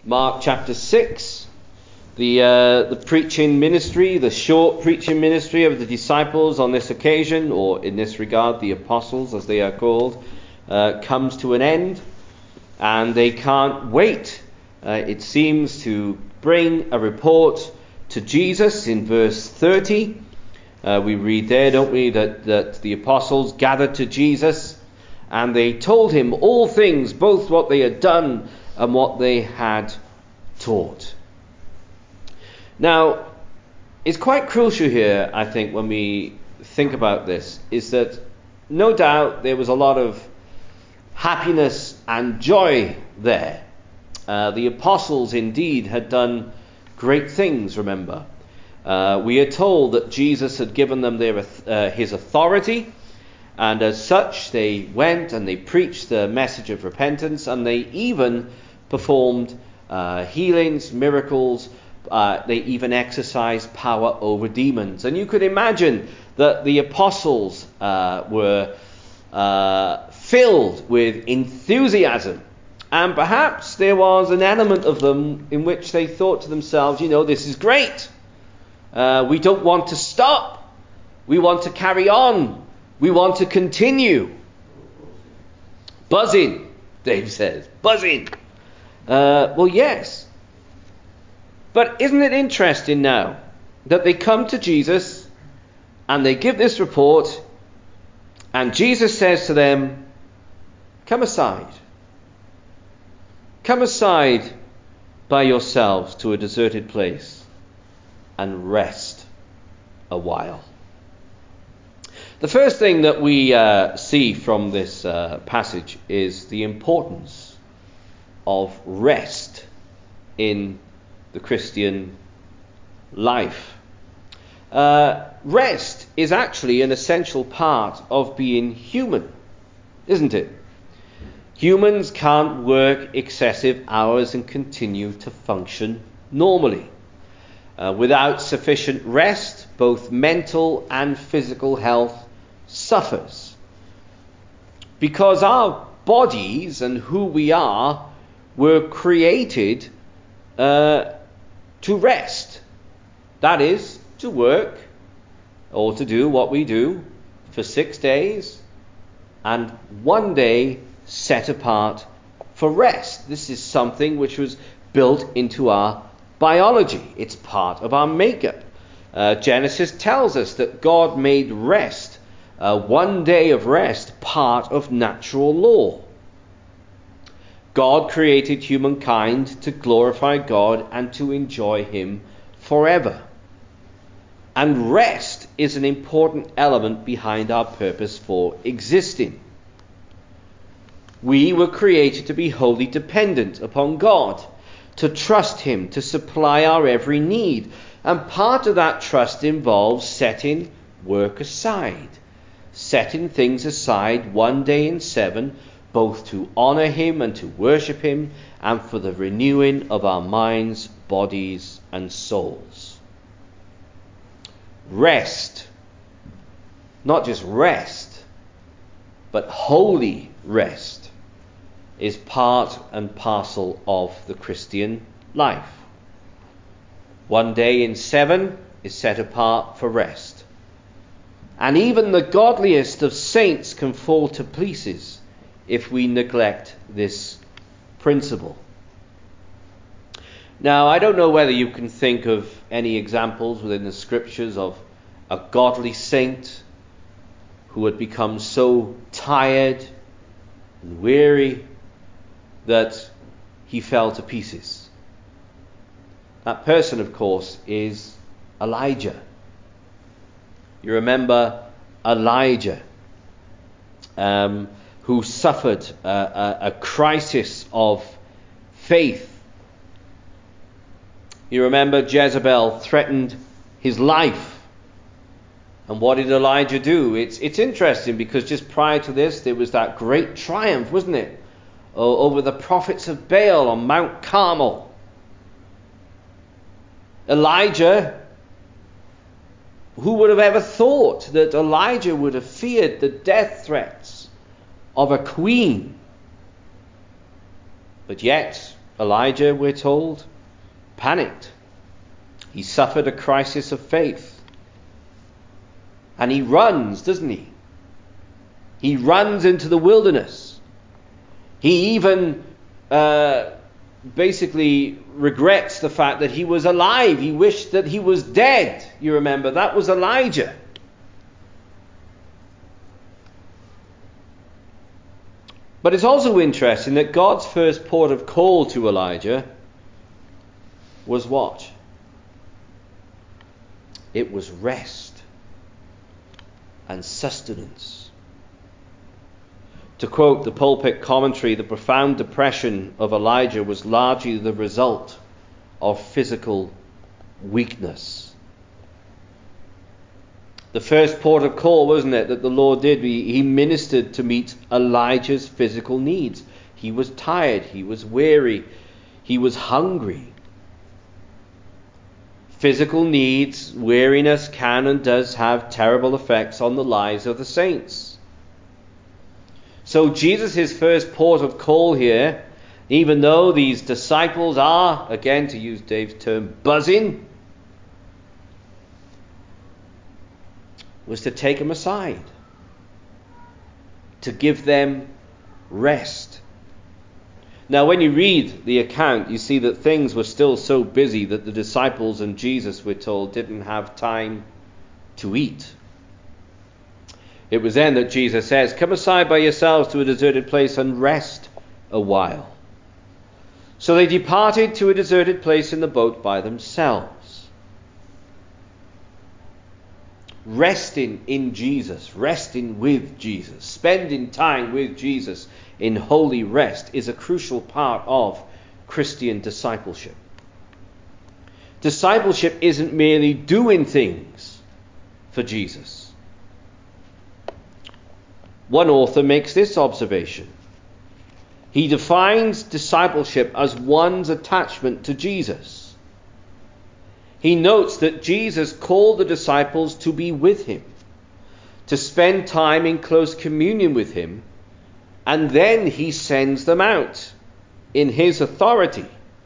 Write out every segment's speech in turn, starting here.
Mark chapter 6, the preaching ministry, the short preaching ministry of the disciples on this occasion, or in this regard, the apostles as they are called, comes to an end, and they can't wait, it seems, to bring a report to Jesus. In verse 30, we read there, don't we, that the apostles gathered to Jesus, and they told him all things, both what they had done and what they had taught. Now, it's quite crucial here, I think, when we think about this, is that no doubt there was a lot of happiness and joy there. The apostles indeed had done great things, remember. We are told that Jesus had given them his authority, and as such they went and they preached the message of repentance, and they even performed healings, miracles. They even exercised power over demons. And you could imagine that the apostles were filled with enthusiasm. And perhaps there was an element of them in which they thought to themselves, this is great. We don't want to stop. We want to carry on. We want to continue. Buzzing, Dave says. Buzzing. Well, yes. But isn't it interesting now that they come to Jesus and they give this report, and Jesus says to them, come aside. Come aside by yourselves to a deserted place and rest a while. The first thing that we see from this passage is the importance of rest in the Christian life. Rest is actually an essential part of being human, isn't it? Humans can't work excessive hours and continue to function normally. Without sufficient rest, both mental and physical health suffers. Because our bodies and who we are were created to rest. That is, to work or to do what we do for 6 days and 1 day set apart for rest. This is something which was built into our biology. It's part of our makeup. Genesis tells us that God made rest, 1 day of rest, part of natural law. God created humankind to glorify God and to enjoy Him forever. And rest is an important element behind our purpose for existing. We were created to be wholly dependent upon God, to trust Him to supply our every need. And part of that trust involves setting work aside, setting things aside 1 day in 7, both to honor Him and to worship Him, and for the renewing of our minds, bodies, and souls. Rest, not just rest, but holy rest, is part and parcel of the Christian life. 1 day in 7 is set apart for rest. And even the godliest of saints can fall to pieces if we neglect this principle. Now, I don't know whether you can think of any examples within the scriptures of a godly saint who had become so tired and weary that he fell to pieces. That person, of course, is Elijah. You remember Elijah, who suffered a crisis of faith. You remember Jezebel threatened his life. And what did Elijah do? It's interesting because just prior to this, there was that great triumph, wasn't it? Over the prophets of Baal on Mount Carmel. Elijah, who would have ever thought that Elijah would have feared the death threats of a queen? But yet, Elijah, we're told, panicked. He suffered a crisis of faith. And he runs, doesn't he? He runs into the wilderness. He even basically regrets the fact that he was alive. He wished that he was dead. You remember, that was Elijah. But it's also interesting that God's first port of call to Elijah was what? It was rest and sustenance. To quote the pulpit commentary, the profound depression of Elijah was largely the result of physical weakness. The first port of call, wasn't it, that the Lord did? He ministered to meet Elijah's physical needs. He was tired, he was weary, he was hungry. Physical needs, weariness can and does have terrible effects on the lives of the saints. So Jesus' first port of call here, even though these disciples are, again to use Dave's term, buzzing, was to take them aside, to give them rest. Now, when you read the account, you see that things were still so busy that the disciples and Jesus, we're told, didn't have time to eat. It was then that Jesus says, "Come aside by yourselves to a deserted place and rest a while." So they departed to a deserted place in the boat by themselves. Resting in Jesus, resting with Jesus, spending time with Jesus in holy rest is a crucial part of Christian discipleship. Discipleship isn't merely doing things for Jesus. One author makes this observation. He defines discipleship as one's attachment to Jesus. He notes that Jesus called the disciples to be with him, to spend time in close communion with him, and then he sends them out in his authority.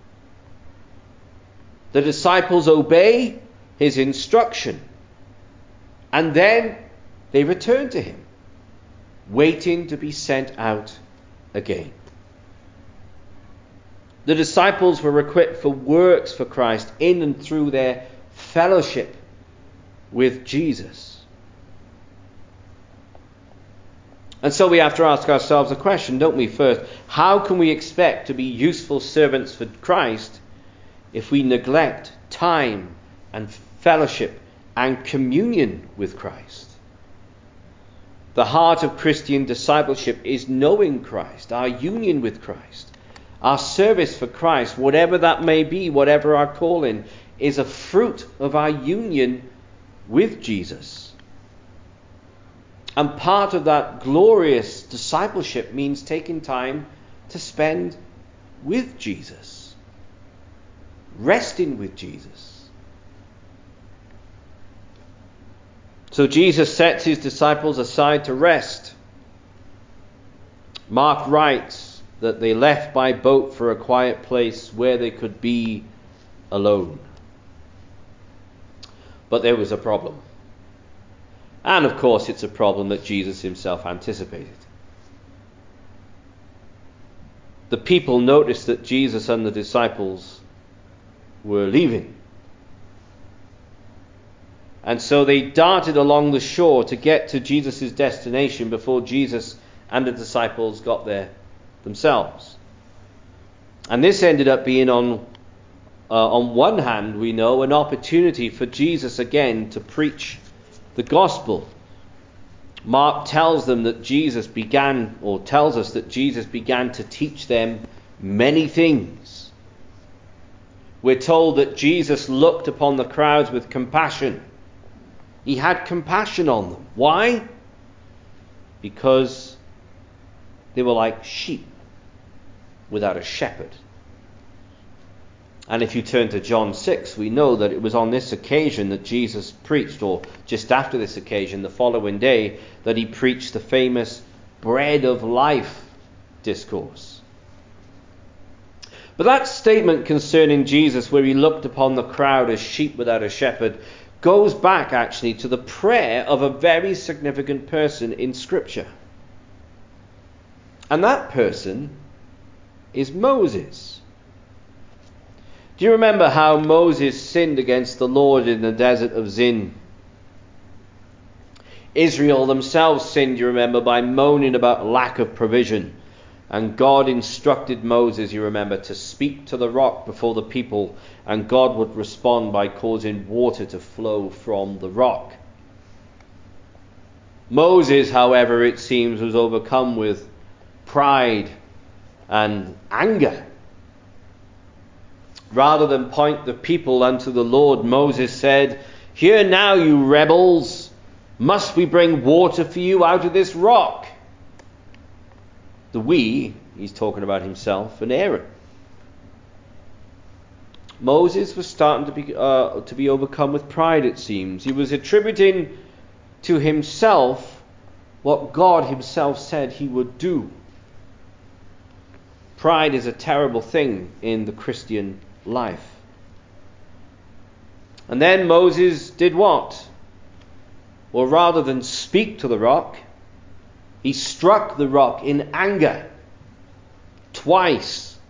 The disciples obey his instruction, and then they return to him, waiting to be sent out again. The disciples were equipped for works for Christ in and through their fellowship with Jesus. And so we have to ask ourselves a question, don't we? First, how can we expect to be useful servants for Christ if we neglect time and fellowship and communion with Christ? The heart of Christian discipleship is knowing Christ, our union with Christ. Our service for Christ, whatever that may be, whatever our calling, is a fruit of our union with Jesus. And part of that glorious discipleship means taking time to spend with Jesus, resting with Jesus. So Jesus sets his disciples aside to rest. Mark writes that they left by boat for a quiet place where they could be alone. But there was a problem. And of course it's a problem that Jesus himself anticipated. The people noticed that Jesus and the disciples were leaving. And so they darted along the shore to get to Jesus' destination before Jesus and the disciples got there themselves. And this ended up being on one hand, we know, an opportunity for Jesus again to preach the gospel. Mark tells them that Jesus began, or tells us that Jesus began to teach them many things. We're told that Jesus looked upon the crowds with compassion. He had compassion on them. Why? Because they were like sheep without a shepherd. And if you turn to John 6, we know that it was on this occasion that Jesus preached, or just after this occasion, the following day, that he preached the famous bread of life discourse. But that statement concerning Jesus, where he looked upon the crowd as sheep without a shepherd, goes back actually to the prayer of a very significant person in Scripture. And that person is Moses. Do you remember how Moses sinned against the Lord in the desert of Zin? Israel themselves sinned, you remember, by moaning about lack of provision. And God instructed Moses, you remember, to speak to the rock before the people, and God would respond by causing water to flow from the rock. Moses, however, it seems, was overcome with pride and anger. Rather than point the people unto the Lord, Moses said, "Hear now, you rebels, must we bring water for you out of this rock?" The we, he's talking about himself and Aaron. Moses was starting to be overcome with pride, it seems. He was attributing to himself what God himself said he would do. Pride is a terrible thing in the Christian life. And then Moses did what? Well, rather than speak to the rock, he struck the rock in anger twice.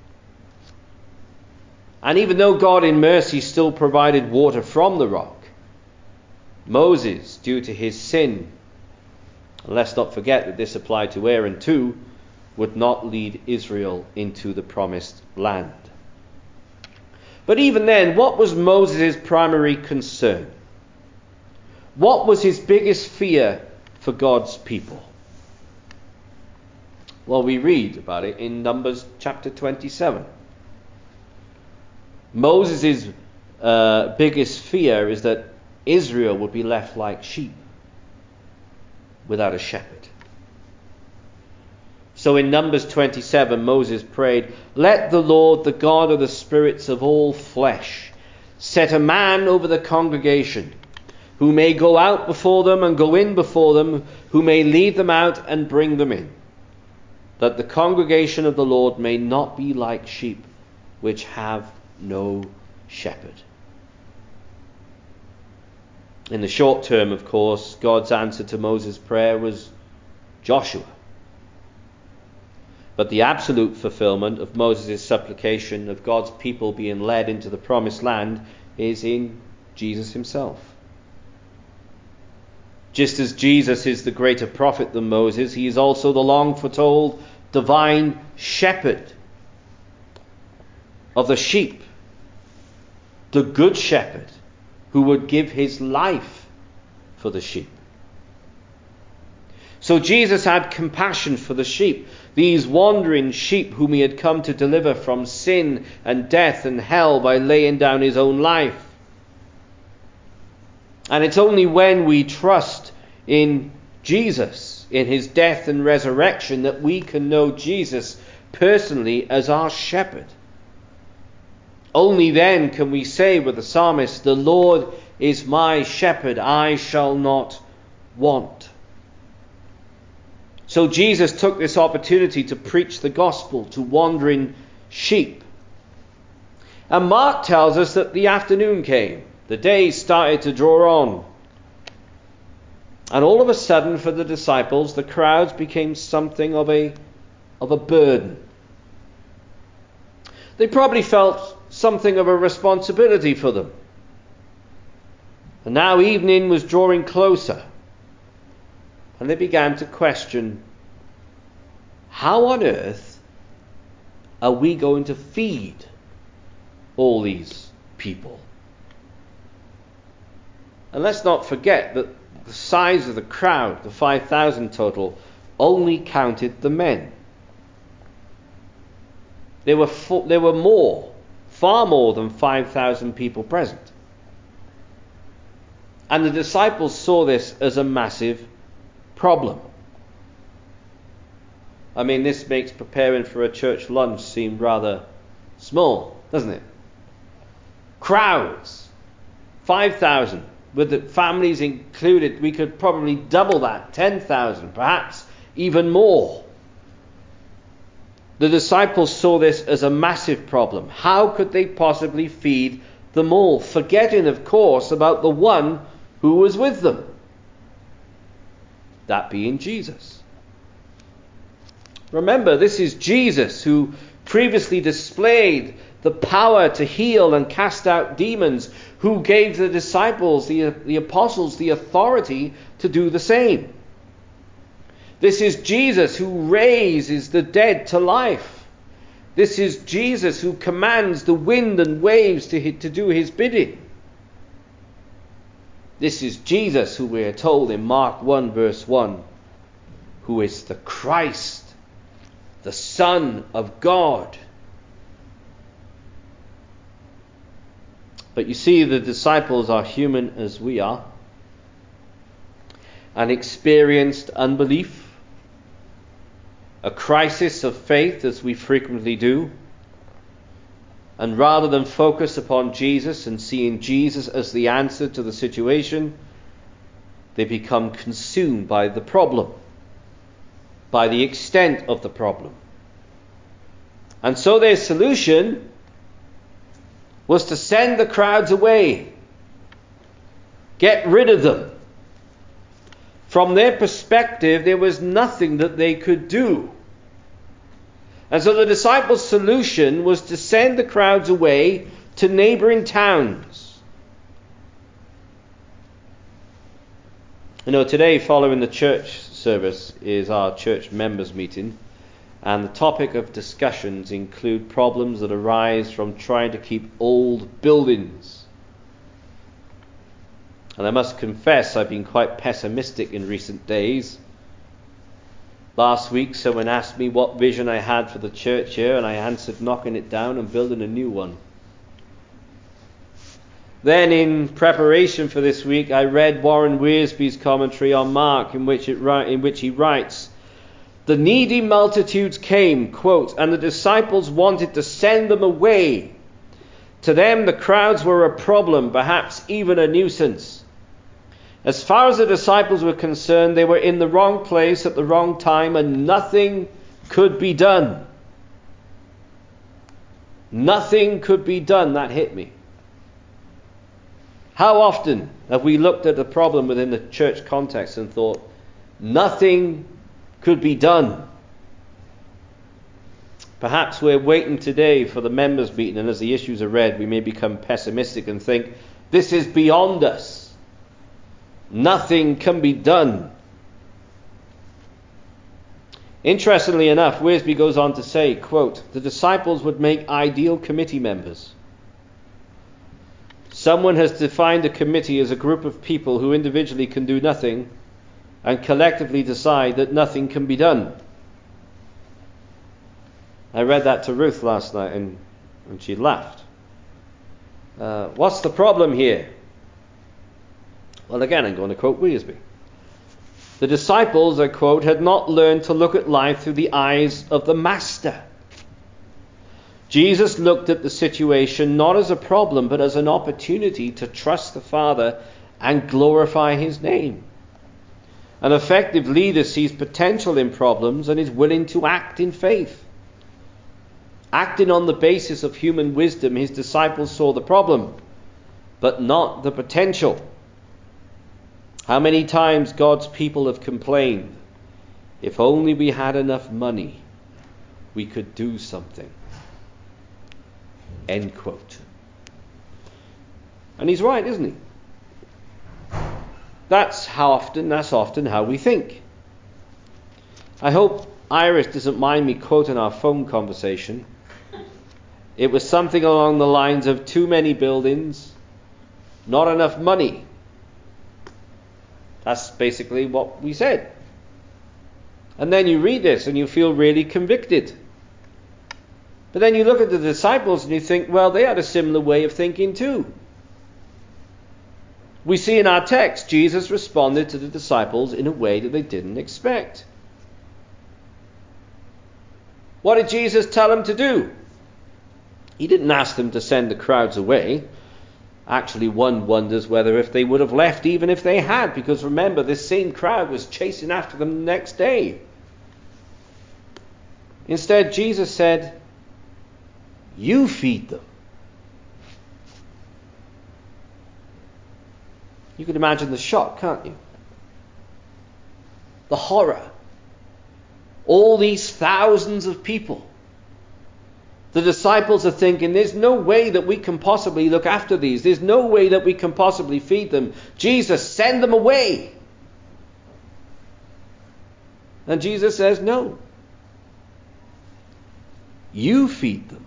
And even though God in mercy still provided water from the rock, Moses, due to his sin, and let's not forget that this applied to Aaron too, would not lead Israel into the promised land. But even then, what was Moses' primary concern? What was his biggest fear for God's people? Well, we read about it in Numbers chapter 27. Moses' biggest fear is that Israel would be left like sheep without a shepherd. So in Numbers 27, Moses prayed, "Let the Lord, the God of the spirits of all flesh, set a man over the congregation, who may go out before them and go in before them, who may lead them out and bring them in, that the congregation of the Lord may not be like sheep, which have no shepherd." In the short term, of course, God's answer to Moses' prayer was Joshua. But the absolute fulfillment of Moses' supplication of God's people being led into the promised land is in Jesus himself. Just as Jesus is the greater prophet than Moses, he is also the long foretold divine shepherd of the sheep, the good shepherd who would give his life for the sheep. So Jesus had compassion for the sheep, these wandering sheep whom he had come to deliver from sin and death and hell by laying down his own life. And it's only when we trust in Jesus, in his death and resurrection, that we can know Jesus personally as our shepherd. Only then can we say with the psalmist, "The Lord is my shepherd, I shall not want." So Jesus took this opportunity to preach the gospel to wandering sheep. And Mark tells us that the afternoon came. The day started to draw on. And all of a sudden, for the disciples, the crowds became something of a burden. They probably felt something of a responsibility for them. And now evening was drawing closer. And they began to question, how on earth are we going to feed all these people? And let's not forget that the size of the crowd, the 5,000 total, only counted the men. There were more, far more than 5,000 people present. And the disciples saw this as a massive problem. I mean, this makes preparing for a church lunch seem rather small, doesn't it? Crowds, 5,000, with the families included, we could probably double that, 10,000, perhaps even more. The disciples saw this as a massive problem. How could they possibly feed them all? Forgetting, of course, about the one who was with them. That being Jesus. Remember, this is Jesus who previously displayed the power to heal and cast out demons, who gave the disciples, the apostles, the authority to do the same. This is Jesus who raises the dead to life. This is Jesus who commands the wind and waves to do his bidding. This is Jesus who we are told in Mark 1 verse 1, who is the Christ, the Son of God. But you see, the disciples are human as we are, and experienced unbelief, a crisis of faith as we frequently do. And rather than focus upon Jesus and seeing Jesus as the answer to the situation, they become consumed by the problem, by the extent of the problem. And so their solution was to send the crowds away. Get rid of them. From their perspective, there was nothing that they could do. And so the disciples' solution was to send the crowds away to neighboring towns. You know, today, following the church service, is our church members' meeting. And the topic of discussions include problems that arise from trying to keep old buildings. And I must confess, I've been quite pessimistic in recent days. Last week, someone asked me what vision I had for the church here, and I answered knocking it down and building a new one. Then, in preparation for this week, I read Warren Wiersbe's commentary on Mark, in which he writes, "The needy multitudes came," quote, "and the disciples wanted to send them away. To them, the crowds were a problem, perhaps even a nuisance. As far as the disciples were concerned, they were in the wrong place at the wrong time, and nothing could be done." Nothing could be done. That hit me. How often have we looked at a problem within the church context and thought, nothing could be done? Perhaps we're waiting today for the members' meeting, and as the issues are read, we may become pessimistic and think, this is beyond us. Nothing can be done. Interestingly enough, Wiersbe goes on to say, quote, "The disciples would make ideal committee members. Someone has defined a committee as a group of people who individually can do nothing and collectively decide that nothing can be done." I read that to Ruth last night and she laughed. What's the problem here? Well, again, I'm going to quote Wiersbe. "The disciples," I quote, "had not learned to look at life through the eyes of the Master. Jesus looked at the situation not as a problem, but as an opportunity to trust the Father and glorify his name. An effective leader sees potential in problems and is willing to act in faith. Acting on the basis of human wisdom, his disciples saw the problem, but not the potential. How many times God's people have complained, if only we had enough money, we could do something." End quote. And he's right, isn't he? That's often how we think. I hope Iris doesn't mind me quoting our phone conversation. It was something along the lines of too many buildings, not enough money. That's basically what we said. And then you read this and you feel really convicted. But then you look at the disciples and you think, well, they had a similar way of thinking too. We see in our text, Jesus responded to the disciples in a way that they didn't expect. What did Jesus tell them to do? He didn't ask them to send the crowds away. Actually, one wonders whether if they would have left even if they had, because remember, this same crowd was chasing after them the next day. Instead, Jesus said, "You feed them." You can imagine the shock, can't you? The horror. All these thousands of people. The disciples are thinking, there's no way that we can possibly look after these. There's no way that we can possibly feed them. Jesus, send them away. And Jesus says, no. You feed them.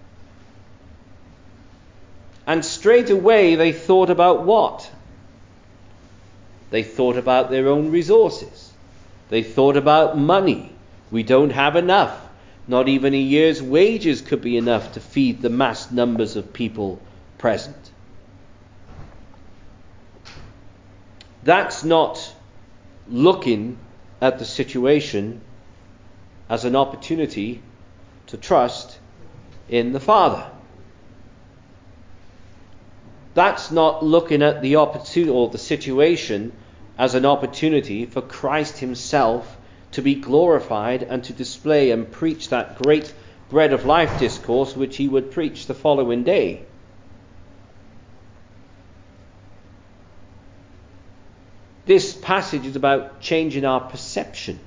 And straight away they thought about what? They thought about their own resources. They thought about money. We don't have enough. Not even a year's wages could be enough to feed the mass numbers of people present. That's not looking at the situation as an opportunity to trust in the Father. That's not looking at the opportunity or the situation as an opportunity for Christ himself to be glorified and to display and preach that great bread of life discourse which he would preach the following day. This passage is about changing our perception,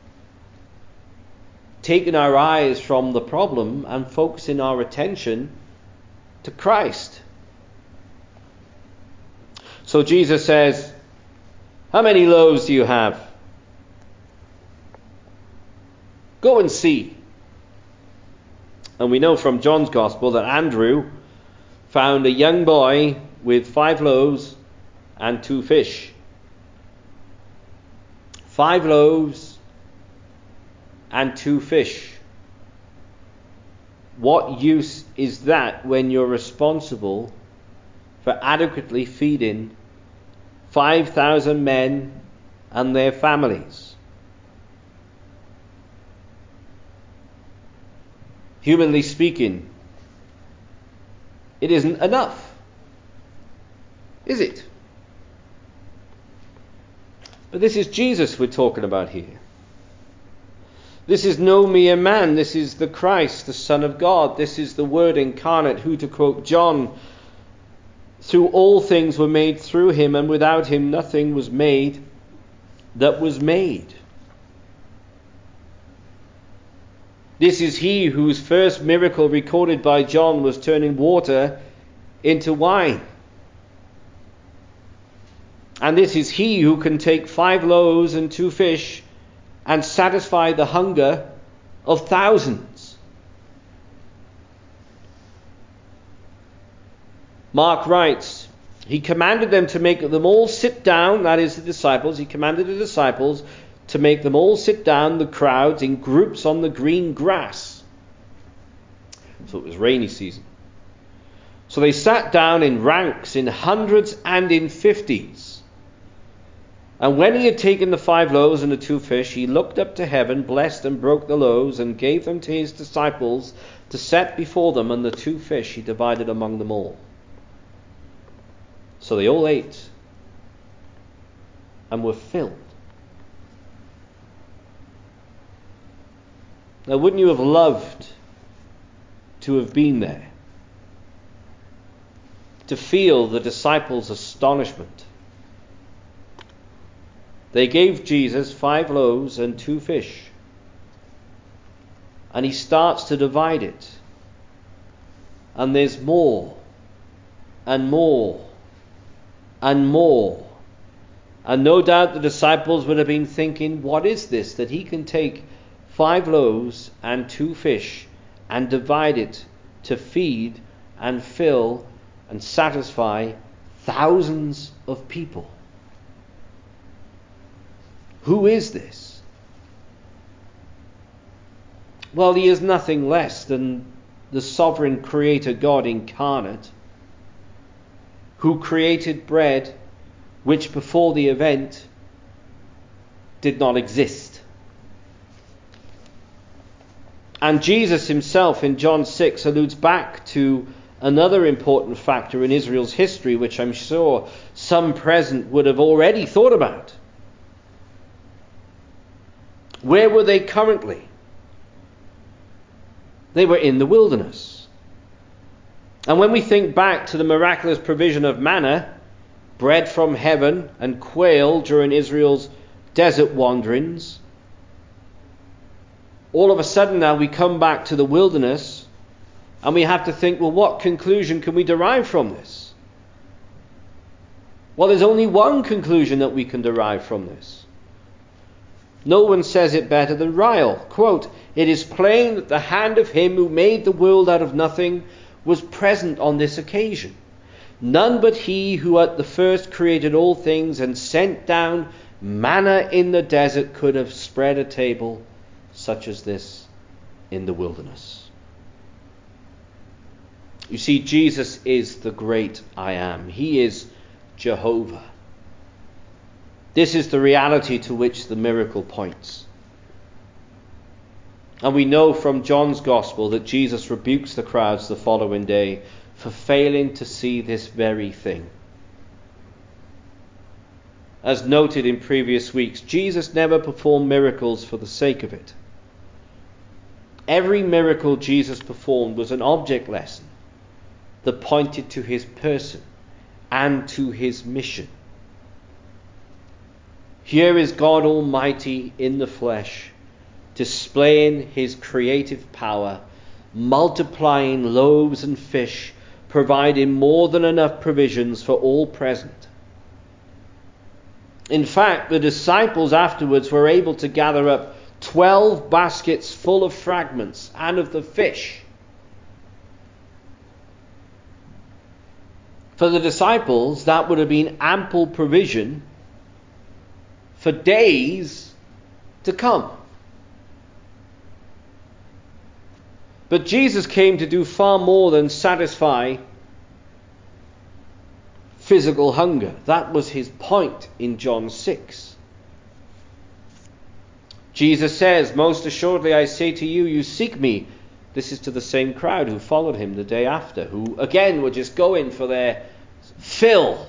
taking our eyes from the problem and focusing our attention to Christ. So Jesus says, how many loaves do you have? Go and see. And we know from John's Gospel that Andrew found a young boy with 5 loaves and 2 fish. 5 loaves and 2 fish. What use is that when you're responsible for adequately feeding 5,000 men and their families? Humanly speaking, it isn't enough, is it? But this is Jesus we're talking about here. This is no mere man. This is the Christ, the Son of God. This is the Word incarnate, who, to quote John, through all things were made through him, and without him nothing was made that was made. This is he whose first miracle recorded by John was turning water into wine. And this is he who can take 5 loaves and 2 fish and satisfy the hunger of thousands. Mark writes, he commanded them to make them all sit down, that is the disciples. He commanded the disciples to make them all sit down, the crowds, in groups on the green grass. So it was rainy season. So they sat down in ranks, in hundreds and in 50s. And when he had taken the 5 loaves and the 2 fish, he looked up to heaven, blessed and broke the loaves, and gave them to his disciples to set before them, and the 2 fish he divided among them all. So they all ate and were filled. Now, wouldn't you have loved to have been there? To feel the disciples' astonishment. They gave Jesus 5 loaves and 2 fish. And he starts to divide it. And there's more and more and more. And no doubt the disciples would have been thinking, what is this that he can take 5 loaves and 2 fish and divide it to feed and fill and satisfy thousands of people? Who is this? Well, he is nothing less than the sovereign creator God incarnate, who created bread which before the event did not exist. And Jesus himself in John 6 alludes back to another important factor in Israel's history, which I'm sure some present would have already thought about. Where were they currently? They were in the wilderness. And when we think back to the miraculous provision of manna, bread from heaven, and quail during Israel's desert wanderings, all of a sudden now we come back to the wilderness and we have to think, well, what conclusion can we derive from this? Well, there's only one conclusion that we can derive from this. No one says it better than Ryle. Quote, "It is plain that the hand of him who made the world out of nothing was present on this occasion. None but he who at the first created all things and sent down manna in the desert could have spread a table such as this in the wilderness." You see, Jesus is the great I am. He is Jehovah. This is the reality to which the miracle points. And we know from John's Gospel that Jesus rebukes the crowds the following day for failing to see this very thing. As noted in previous weeks, Jesus never performed miracles for the sake of it. Every miracle Jesus performed was an object lesson that pointed to his person and to his mission. Here is God Almighty in the flesh, displaying his creative power, multiplying loaves and fish, providing more than enough provisions for all present. In fact, the disciples afterwards were able to gather up 12 baskets full of fragments and of the fish. For the disciples, that would have been ample provision for days to come. But Jesus came to do far more than satisfy physical hunger. That was his point in John 6. Jesus says, "Most assuredly I say to you, you seek me." This is to the same crowd who followed him the day after, who again were just going for their fill.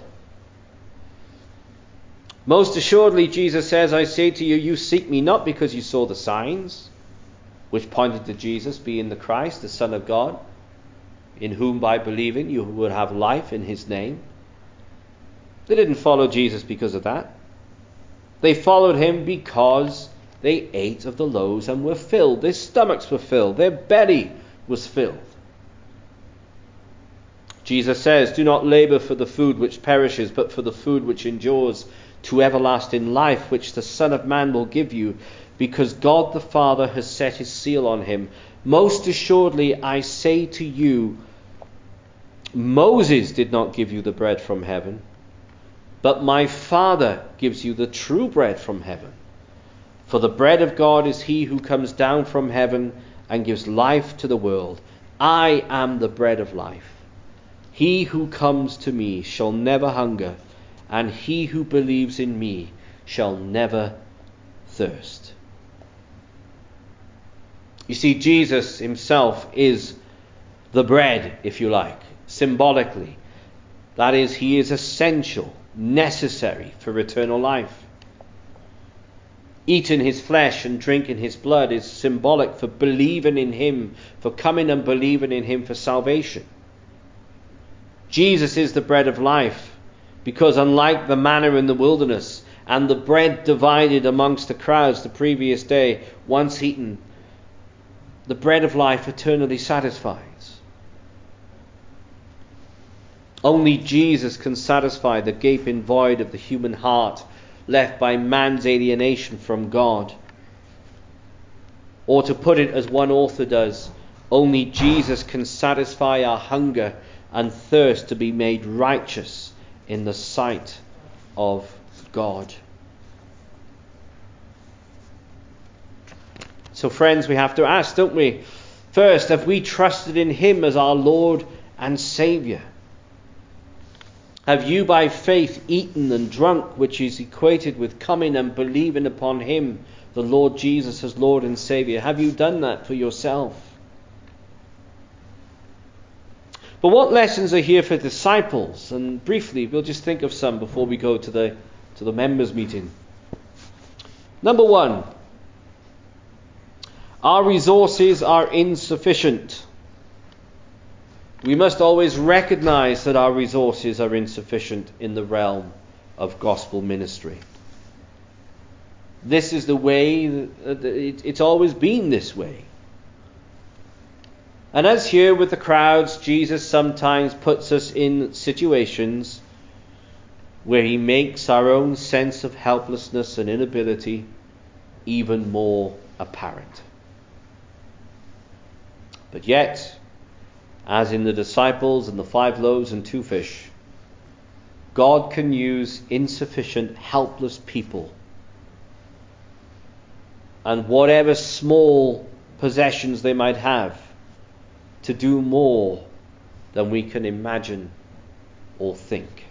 "Most assuredly," Jesus says, "I say to you, you seek me not because you saw the signs," which pointed to Jesus being the Christ, the Son of God, in whom by believing you would have life in his name. They didn't follow Jesus because of that. They followed him because they ate of the loaves and were filled. Their stomachs were filled. Their belly was filled. Jesus says, "Do not labor for the food which perishes, but for the food which endures to everlasting life, which the Son of Man will give you, because God the Father has set his seal on him. Most assuredly, I say to you, Moses did not give you the bread from heaven, but my Father gives you the true bread from heaven. For the bread of God is he who comes down from heaven and gives life to the world. I am the bread of life. He who comes to me shall never hunger, and he who believes in me shall never thirst." You see, Jesus himself is the bread, if you like, symbolically. That is, he is essential, necessary for eternal life. Eating his flesh and drinking his blood is symbolic for believing in him, for coming and believing in him for salvation. Jesus is the bread of life, because unlike the manna in the wilderness and the bread divided amongst the crowds the previous day, once eaten, the bread of life eternally satisfies. Only Jesus can satisfy the gaping void of the human heart left by man's alienation from God. Or to put it as one author does, only Jesus can satisfy our hunger and thirst to be made righteous in the sight of God. So friends, we have to ask, don't we? First, have we trusted in him as our Lord and Saviour? Have you by faith eaten and drunk, which is equated with coming and believing upon him, the Lord Jesus, as Lord and Saviour? Have you done that for yourself? But what lessons are here for disciples? And briefly, we'll just think of some before we go to the members' meeting. Number one, Our resources are insufficient. We must always recognize that our resources are insufficient in the realm of gospel ministry. This is the way, it's always been this way. And as here with the crowds, Jesus sometimes puts us in situations where he makes our own sense of helplessness and inability even more apparent. But yet, as in the disciples and the 5 loaves and 2 fish, God can use insufficient, helpless people and whatever small possessions they might have to do more than we can imagine or think.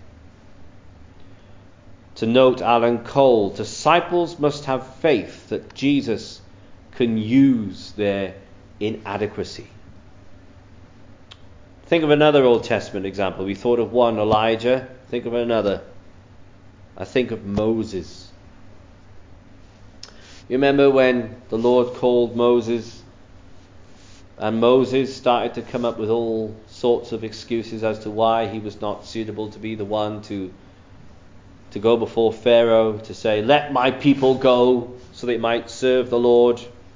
To note Alan Cole, disciples must have faith that Jesus can use their inadequacy. Think of another Old Testament example. We thought of one, Elijah. Think of another. I think of Moses. You remember when the Lord called Moses, and Moses started to come up with all sorts of excuses as to why he was not suitable to be the one to go before Pharaoh, to say, let my people go so they might serve the Lord.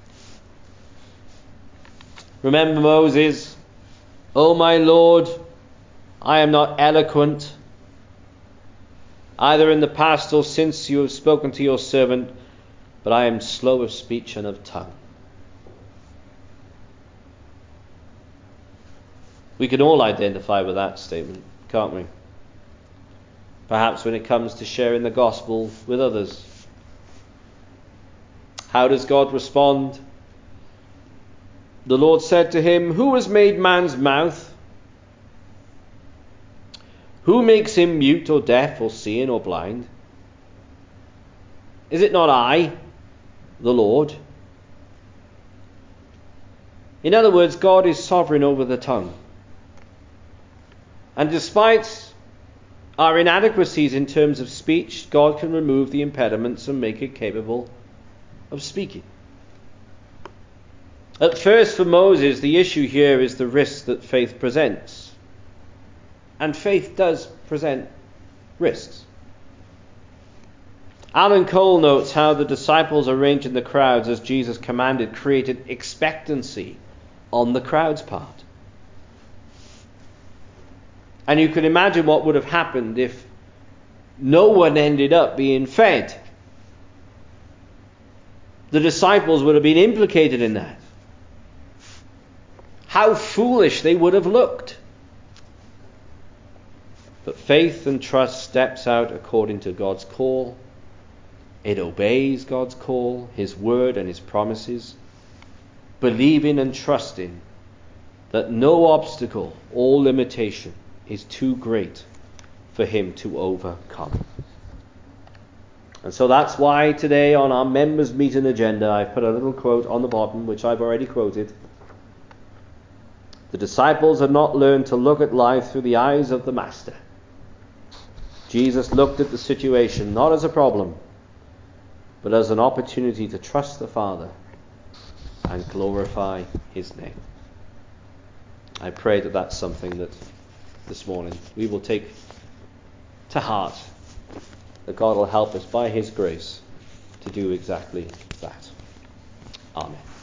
Remember Moses, "Oh my Lord, I am not eloquent, either in the past or since you have spoken to your servant, but I am slow of speech and of tongue." We can all identify with that statement, can't we? Perhaps when it comes to sharing the gospel with others. How does God respond? The Lord said to him, "Who has made man's mouth? Who makes him mute or deaf or seeing or blind? Is it not I, the Lord?" In other words, God is sovereign over the tongue. And despite our inadequacies in terms of speech, God can remove the impediments and make it capable of speaking. At first, for Moses, the issue here is the risk that faith presents. And faith does present risks. Alan Cole notes how the disciples arranging the crowds as Jesus commanded created expectancy on the crowd's part. And you can imagine what would have happened if no one ended up being fed. The disciples would have been implicated in that. How foolish they would have looked. But faith and trust steps out according to God's call. It obeys God's call, His word and His promises, believing and trusting that no obstacle or limitation is too great for Him to overcome. And so that's why today on our members' meeting agenda I've put a little quote on the bottom, which I've already quoted. The disciples had not learned to look at life through the eyes of the Master. Jesus looked at the situation not as a problem, but as an opportunity to trust the Father and glorify His name. I pray that that's something that this morning we will take to heart, that God will help us by His grace to do exactly that. Amen.